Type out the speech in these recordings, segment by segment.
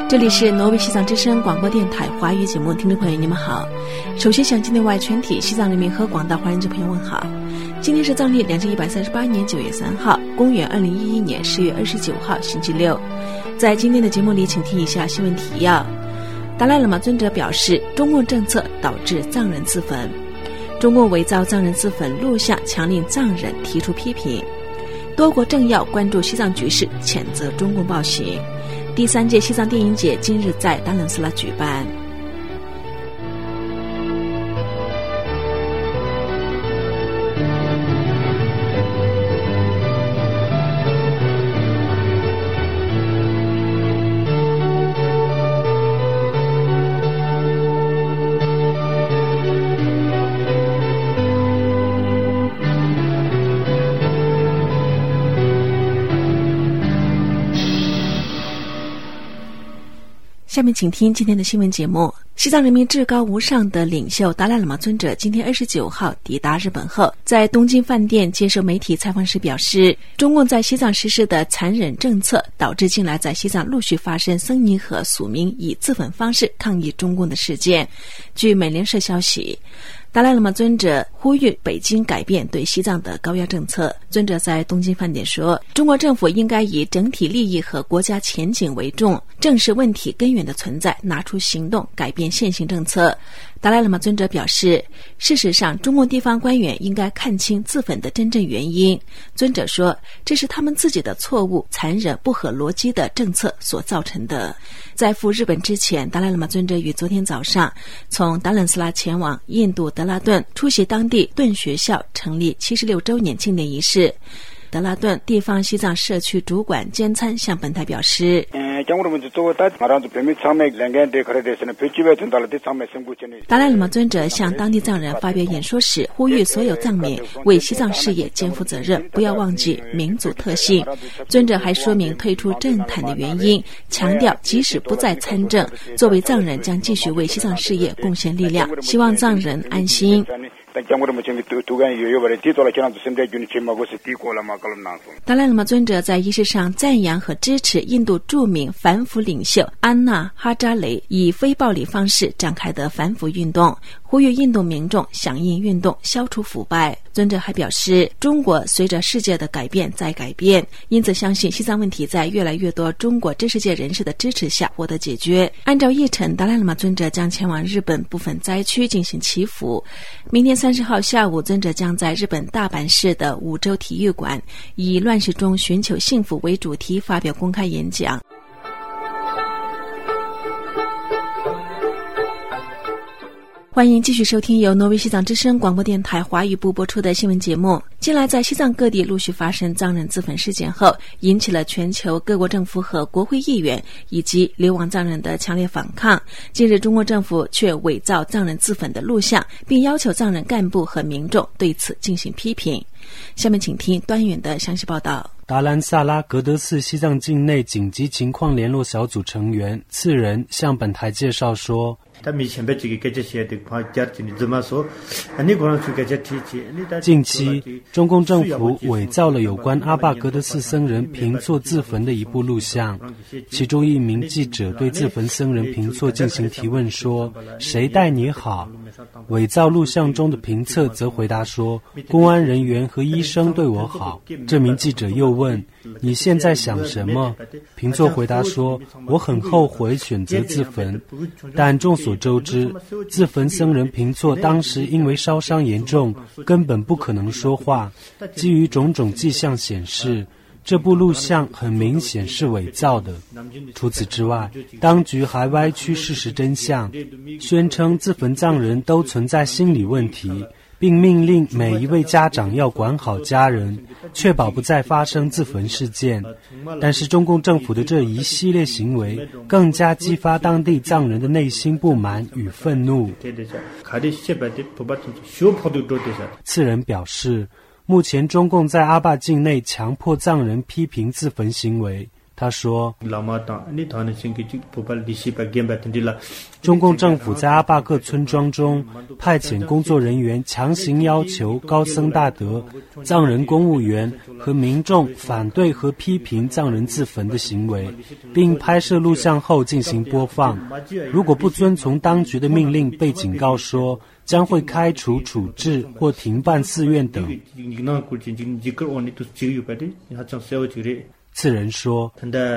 这里是挪威西藏之声广播电台华语节目，听众朋友你们好。首先向境内外全体西藏人民和广大华人之朋友问好。今天是藏历2138年9月3号，公元2011年10月29号，星期六。在今天的节目里，请听一下新闻提要。达赖喇嘛尊者表示，中共政策导致藏人自焚，中共伪造藏人自焚录像，强令藏人提出批评。多国政要关注西藏局势，谴责中共暴行。第3届西藏电影节今日在达楞斯拉举办。下面请听今天的新闻节目。西藏人民至高无上的领袖达赖喇嘛尊者今天29号抵达日本后，在东京饭店接受媒体采访时表示，中共在西藏实施的残忍政策导致近来在西藏陆续发生僧尼和俗民以自焚方式抗议中共的事件。据美联社消息，达赖喇嘛尊者呼吁北京改变对西藏的高压政策。尊者在东京饭店说，中国政府应该以整体利益和国家前景为重，正视问题根源的存在，拿出行动改变现行政策。达赖喇嘛尊者表示，事实上中共地方官员应该看清自焚的真正原因。尊者说，这是他们自己的错误、残忍、不合逻辑的政策所造成的。在赴日本之前，达赖喇嘛尊者于昨天早上从达楞斯拉前往印度德拉顿，出席当地顿学校成立76周年庆典仪式。德拉顿地方西藏社区主管兼参向本台表示，达赖喇嘛尊者向当地藏人发表演说时，呼吁所有藏民为西藏事业肩负责任，不要忘记民族特性。尊者还说明退出政坛的原因，强调即使不再参政，作为藏人将继续为西藏事业贡献力量，希望藏人安心。达赖喇嘛尊者在仪式上赞扬和支持印度著名反腐领袖安娜哈扎雷以非暴力方式展开的反腐运动，呼吁印度民众响应运动，消除腐败。尊者还表示，中国随着世界的改变在改变，因此相信西藏问题在越来越多中国知识界人士的支持下获得解决。按照议程，达赖喇嘛尊者将前往日本部分灾区进行祈福。明天30号下午，尊者将在日本大阪市的五洲体育馆以乱世中寻求幸福为主题发表公开演讲。欢迎继续收听由挪威西藏之声广播电台华语部播出的新闻节目。近来在西藏各地陆续发生藏人自焚事件后，引起了全球各国政府和国会议员以及流亡藏人的强烈反抗。近日中国政府却伪造藏人自焚的录像，并要求藏人干部和民众对此进行批评。下面请听端远的详细报道。 达兰萨拉格德寺西藏境内紧急情况联络小组成员次人向本台介绍说，近期中共政府伪造了有关阿坝格德寺僧人平措自焚的一部录像，其中一名记者对自焚僧人平措进行提问说，谁待你好？伪造录像中的平策则回答说，公安人员和医生对我好。这名记者又问，你现在想什么？平措回答说，我很后悔选择自焚，但众所周知，自焚僧人平措当时因为烧伤严重，根本不可能说话。基于种种迹象显示，这部录像很明显是伪造的。除此之外，当局还歪曲事实真相，宣称自焚藏人都存在心理问题，并命令每一位家长要管好家人，确保不再发生自焚事件。但是中共政府的这一系列行为更加激发当地藏人的内心不满与愤怒。次人表示，目前中共在阿坝境内强迫藏人批评自焚行为， 他说，中共政府在阿坝各村庄中派遣工作人员强行要求高僧大德、藏人公务员和民众反对和批评藏人自焚的行为，并拍摄录像后进行播放。如果不遵从当局的命令，被警告说将会开除、处置或停办寺院等。次人说，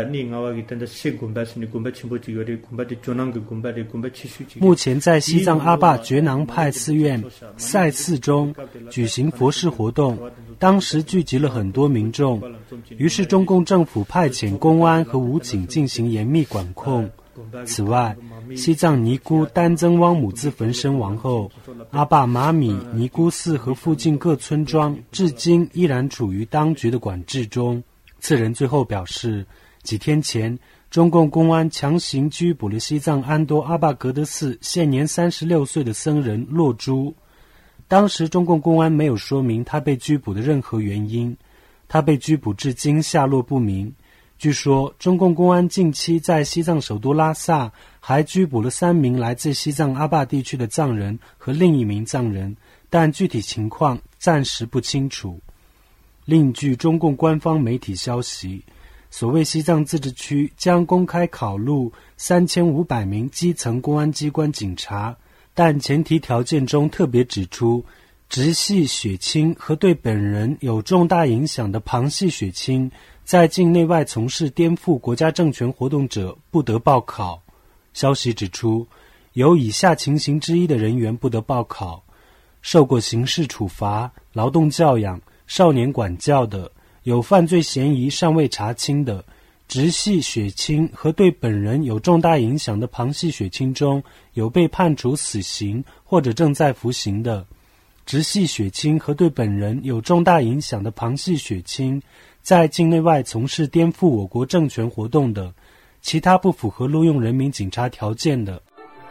目前在西藏阿坝觉囊派寺院赛寺中举行佛事活动，当时聚集了很多民众，于是中共政府派遣公安和武警进行严密管控。此外，西藏尼姑丹增汪母自焚身亡后，阿坝玛米尼姑寺和附近各村庄至今依然处于当局的管制中。次人最后表示，几天前中共公安强行拘捕了西藏安多阿坝格德寺现年36岁的僧人洛珠。当时中共公安没有说明他被拘捕的任何原因，他被拘捕至今下落不明。据说中共公安近期在西藏首都拉萨还拘捕了3名来自西藏阿坝地区的藏人和另一名藏人，但具体情况暂时不清楚。另据中共官方媒体消息，所谓西藏自治区将公开考录3500名基层公安机关警察，但前提条件中特别指出，直系血亲和对本人有重大影响的旁系血亲在境内外从事颠覆国家政权活动者不得报考。消息指出，有以下情形之一的人员不得报考：受过刑事处罚、劳动教养、少年管教的，有犯罪嫌疑尚未查清的，直系血亲和对本人有重大影响的旁系血亲中有被判处死刑或者正在服刑的，直系血亲和对本人有重大影响的旁系血亲在境内外从事颠覆我国政权活动的，其他不符合录用人民警察条件的。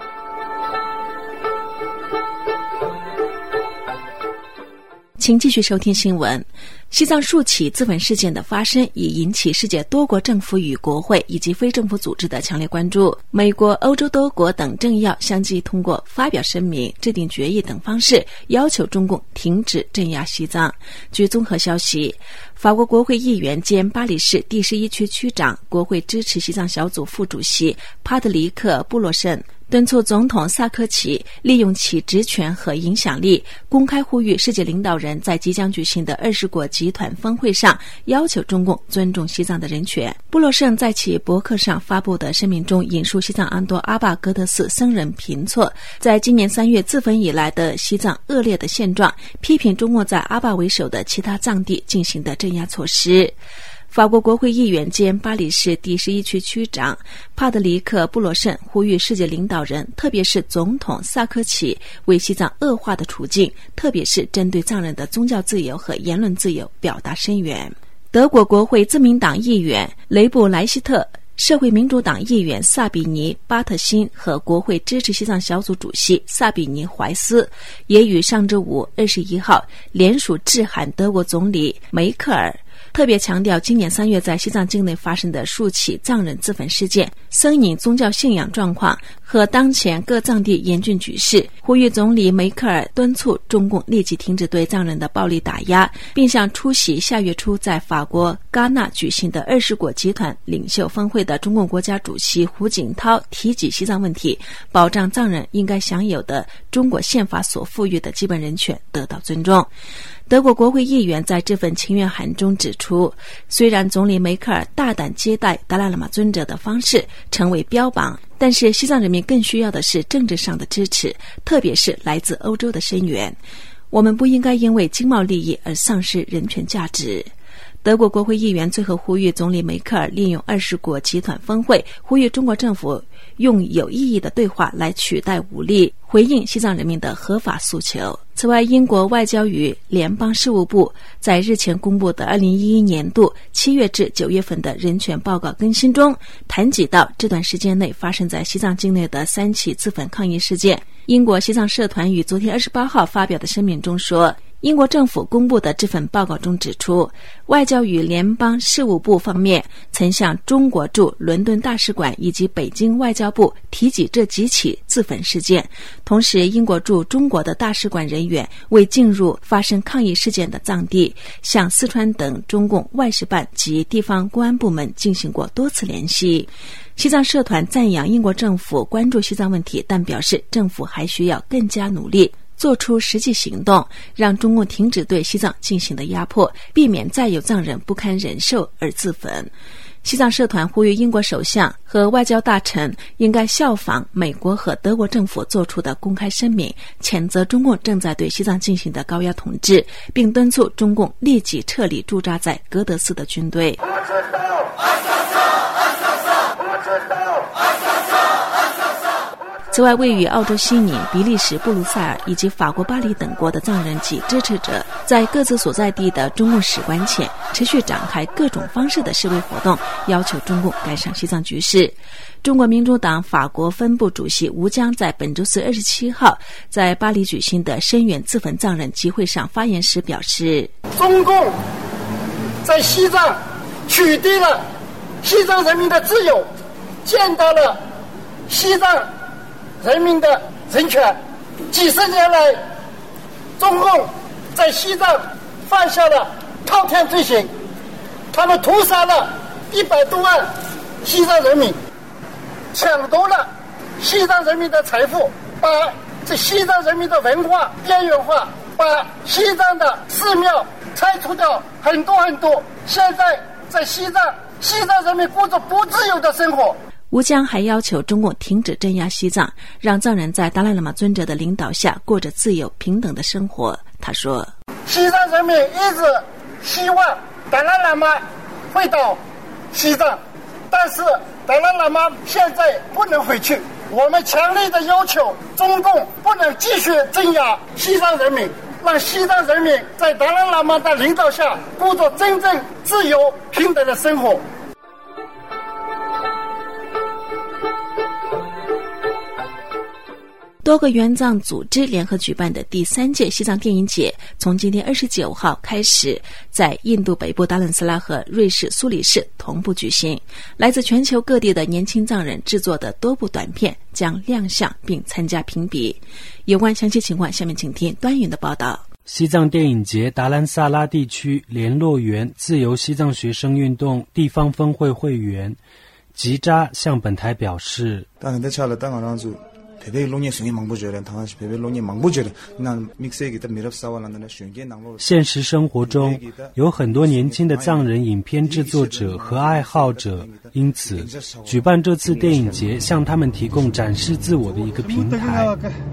请继续收听新闻。西藏数起自焚事件的发生已引起世界多国政府与国会以及非政府组织的强烈关注。美国、欧洲多国等政要相继通过发表声明、制定决议等方式，要求中共停止镇压西藏。据综合消息，法国国会议员兼巴黎市第11区区长、国会支持西藏小组副主席帕特里克·布洛什敦促总统萨科齐利用其职权和影响力，公开呼吁世界领导人在即将举行的20国集团峰会上要求中共尊重西藏的人权。布洛什在其博客上发布的声明中引述西藏安多阿坝格德寺僧人平措在今年3月自焚以来的西藏恶劣的现状，批评中共在阿坝为首的其他藏地进行的镇压措施。法国国会议员兼巴黎市第11区区长帕特里克·布洛什呼吁世界领导人，特别是总统萨科齐，为西藏恶化的处境，特别是针对藏人的宗教自由和言论自由表达声援。德国国会自民党议员雷布莱希特、社会民主党议员萨比尼·巴特辛和国会支持西藏小组主席萨比尼·怀斯也于上周五21号联署致函德国总理梅克尔，特别强调今年3月在西藏境内发生的数起藏人自焚事件、僧尼宗教信仰状况和当前各藏地严峻局势，呼吁总理梅克尔敦促中共立即停止对藏人的暴力打压，并向出席下月初在法国戛纳举行的20国集团领袖峰会的中共国家主席胡锦涛提及西藏问题，保障藏人应该享有的中国宪法所赋予的基本人权得到尊重。德国国会议员在这份请愿函中指出，虽然总理梅克尔大胆接待达赖喇嘛尊者的方式成为标榜，但是西藏人民更需要的是政治上的支持，特别是来自欧洲的声援。我们不应该因为经贸利益而丧失人权价值。德国国会议员最后呼吁总理梅克尔利用20国集团峰会，呼吁中国政府用有意义的对话来取代武力，回应西藏人民的合法诉求。此外，英国外交与联邦事务部在日前公布的2011年度7月至9月份的人权报告更新中，谈及到这段时间内发生在西藏境内的3起自焚抗议事件。英国西藏社团于昨天28号发表的声明中说， 英国政府公布的这份报告中指出，外交与联邦事务部方面曾向中国驻伦敦大使馆以及北京外交部提及这几起自焚事件。同时，英国驻中国的大使馆人员为进入发生抗议事件的藏地，向四川等中共外事办及地方公安部门进行过多次联系。西藏社团赞扬英国政府关注西藏问题，但表示政府还需要更加努力，做出实际行动，让中共停止对西藏进行的压迫，避免再有藏人不堪忍受而自焚。西藏社团呼吁英国首相和外交大臣应该效仿美国和德国政府做出的公开声明，谴责中共正在对西藏进行的高压统治，并敦促中共立即撤离驻扎在格德寺的军队。此外，位于澳洲悉尼、比利时布鲁塞尔以及法国巴黎等国的藏人及支持者，在各自所在地的中共使馆前持续展开各种方式的示威活动，要求中共改善西藏局势。中国民主党法国分部主席吴江在本周四27号在巴黎举行的声援自焚藏人集会上发言时表示， 中共在西藏取缔了西藏人民的自由，践踏了西藏人民的人权。几十年来，中共在西藏犯下了滔天罪行，他们屠杀了100多万西藏人民，抢夺了西藏人民的财富，把这西藏人民的文化边缘化，把西藏的寺庙拆除掉很多很多。现在在西藏人民过着不自由的生活。 吴江还要求中共停止镇压西藏，让藏人在达赖喇嘛尊者的领导下过着自由平等的生活。他说， 西藏人民一直希望达赖喇嘛回到西藏，但是达赖喇嘛现在不能回去。我们强烈的要求中共不能继续镇压西藏人民，让西藏人民在达赖喇嘛的领导下过着真正自由平等的生活。 多个援藏组织联合举办的第3届西藏电影节从今天29号开始，在印度北部达兰萨拉和瑞士苏黎世同步举行。来自全球各地的年轻藏人制作的多部短片将亮相并参加评比。有关详细情况，下面请听端云的报道。 西藏电影节达兰萨拉地区联络员自由西藏学生运动地方分会会员吉扎向本台表示，现实生活中有很多年轻的藏人影片制作者和爱好者，因此举办这次电影节向他们提供展示自我的一个平台。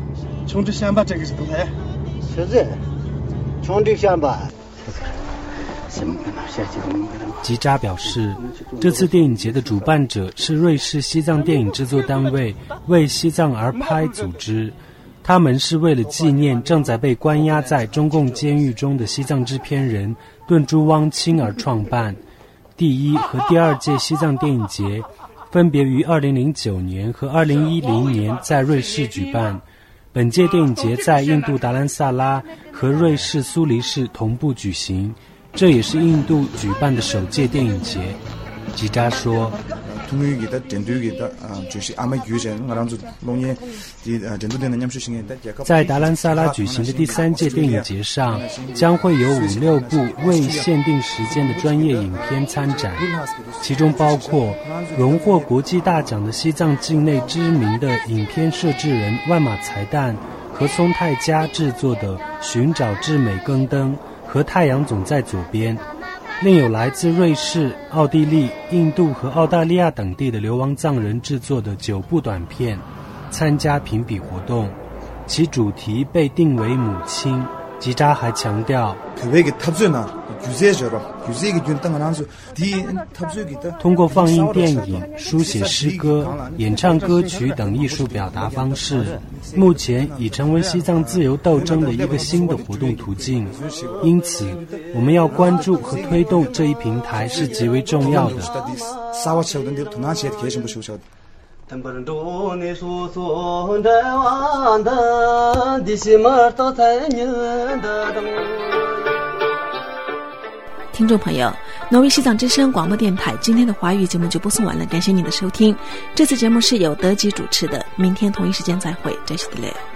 吉扎表示，这次电影节的主办者是瑞士西藏电影制作单位为西藏而拍组织，他们是为了纪念正在被关押在中共监狱中的西藏制片人顿珠汪清而创办。第1和第2届西藏电影节分别于2009年和2010年在瑞士举办，本届电影节在印度达兰萨拉和瑞士苏黎世同步举行，这也是印度举办的首届电影节。吉扎说，在达兰萨拉举行的第3届电影节上，将会有5-6部未限定时间的专业影片参展，其中包括荣获国际大奖的西藏境内知名的影片摄制人万马才旦和松泰嘉制作的《寻找至美更登》和太阳总在左边。另有来自瑞士、奥地利、印度和澳大利亚等地的流亡藏人制作的9部短片参加评比活动，其主题被定为母亲。吉扎还强调，通过放映电影、书写诗歌、演唱歌曲等艺术表达方式，目前已成为西藏自由斗争的一个新的活动途径。因此，我们要关注和推动这一平台是极为重要的。 听众朋友，挪威西藏之声广播电台今天的华语节目就播送完了，感谢您的收听。这次节目是由德吉主持的，明天同一时间再会，这是的嘞。